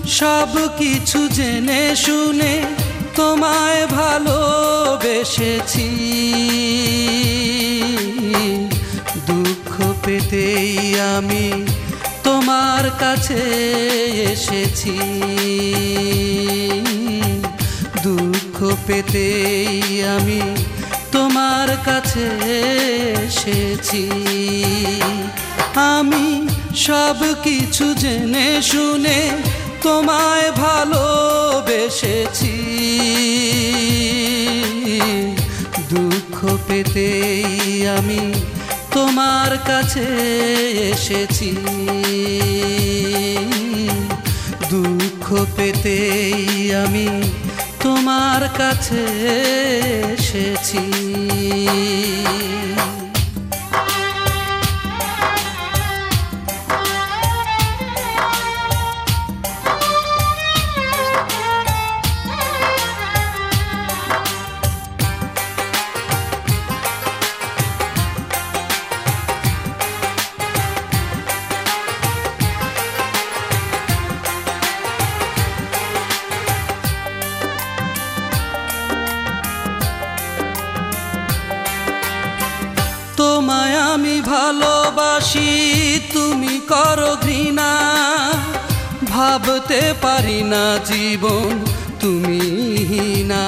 সব কিছু জেনে শুনে তোমায় ভালোবেসেছি, দুঃখ পেতেই আমি তোমার কাছে এসেছি, দুঃখ পেতেই আমি তোমার কাছে এসেছি। আমি সব কিছু জেনে শুনে তোমায় ভালোবেসেছি, দুঃখ পেতেই আমি তোমার কাছে এসেছি, দুঃখ পেতেই আমি তোমার কাছে এসেছি। তোমায় আমি ভালোবাসি, তুমি করো ঘৃণা, ভাবতে পারি না জীবন তুমি না।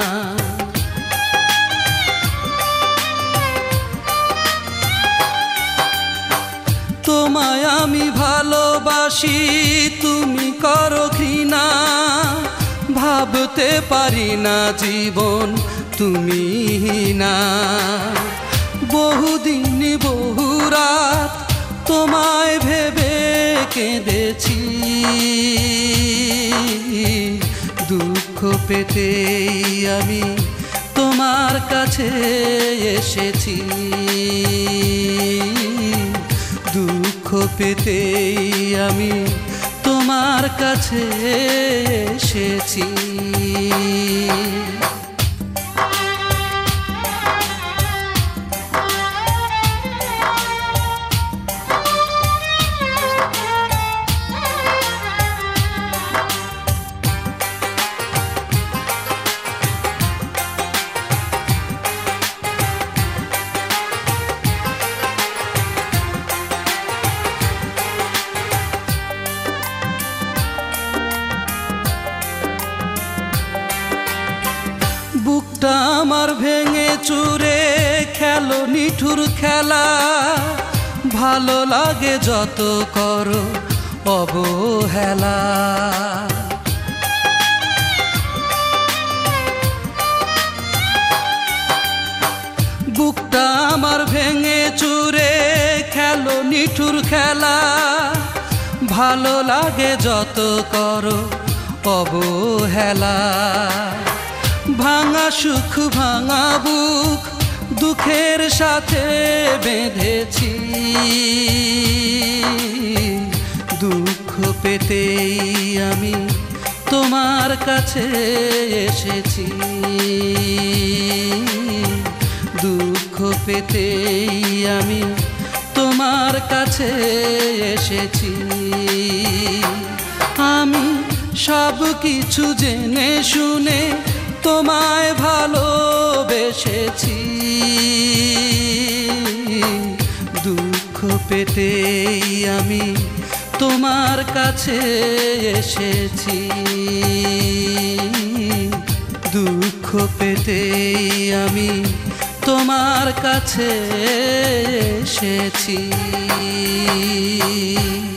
তোমায় আমি ভালোবাসি, তুমি করো ঘৃণা, ভাবতে পারি না জীবন তুমি না। বহুদিন বহু রাত তোমায় ভেবে কেঁদেছি, দুঃখ পেতেই আমি তোমার কাছে এসেছি, দুঃখ পেতেই আমি তোমার কাছে এসেছি। বুকটা আমার ভেঙে চুরে খেলো নিঠুর খেলা, ভালো লাগে যত করো অবহেলা। বুকটা আমার ভেঙে চুরে খেলো নিঠুর খেলা, ভালো লাগে যত করো অবহেলা। ভাঙা সুখ ভাঙা বুক দুঃখের সাথে বেঁধেছি, দুঃখ পেতেই আমি তোমার কাছে এসেছি, দুঃখ পেতেই আমি তোমার কাছে এসেছি। আমি সব কিছু জেনে শুনে তোমায় ভালোবেসেছি, দুঃখ পেতেই আমি তোমার কাছে এসেছি, দুঃখ পেতেই আমি তোমার কাছে এসেছি।